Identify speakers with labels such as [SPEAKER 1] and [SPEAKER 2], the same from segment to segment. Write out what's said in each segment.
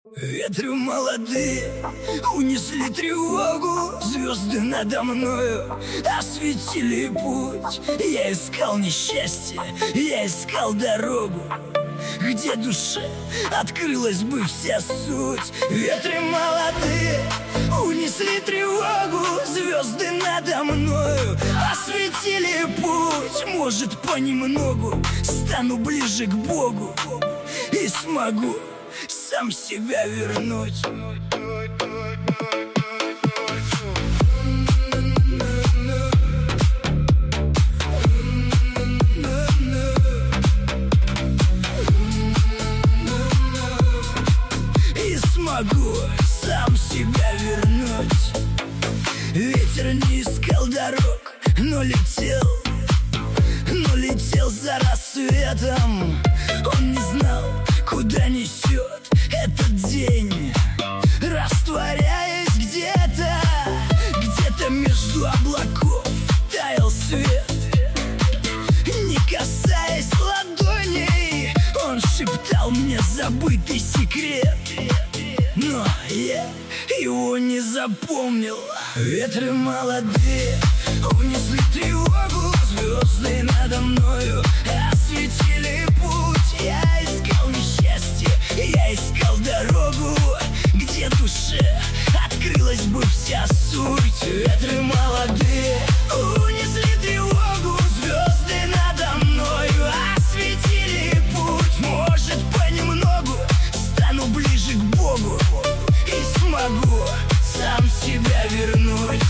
[SPEAKER 1] Ветры молодые унесли тревогу, звезды надо мною осветили путь. Я искал несчастье, я искал дорогу, где душе открылась бы вся суть. Ветры молодые унесли тревогу, звезды надо мною осветили путь. Может, понемногу стану ближе к Богу и смогу сам себя вернуть. И смогу сам себя вернуть. Ветер не искал дорог, но летел за рассветом. Он не знал, куда несет этот день, растворяясь где-то между облаков таял свет. Не касаясь ладоней, он шептал мне забытый секрет, но я его не запомнил. Ветры молодые унесли тревогу, звезды надо мною осветили путь. Я искал несчастье, я искал дорогу, где душе открылась бы вся суть. Ветры молодые унесли тревогу, звезды надо мною осветили путь. Может, понемногу стану ближе к Богу и смогу сам себя вернуть.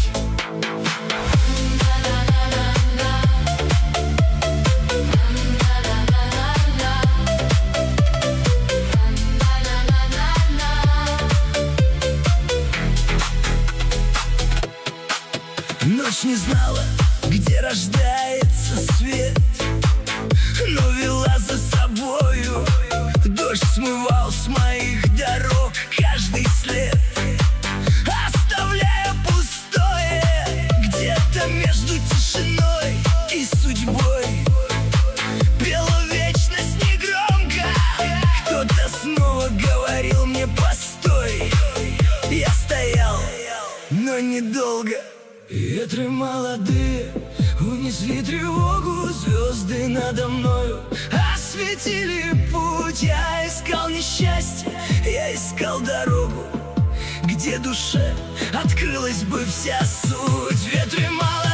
[SPEAKER 1] Ночь не знала, где рождается свет, но вела за собою. Дождь смывал с моих дорог каждый след, оставляя пустое где-то между тишиной и судьбой. Пела вечность негромко, кто-то снова говорил мне постой. Я стоял, но недолго. Ветры молодые унесли тревогу, звезды надо мною осветили путь. Я искал несчастье, я искал дорогу, где душе открылась бы вся суть. Ветры молодые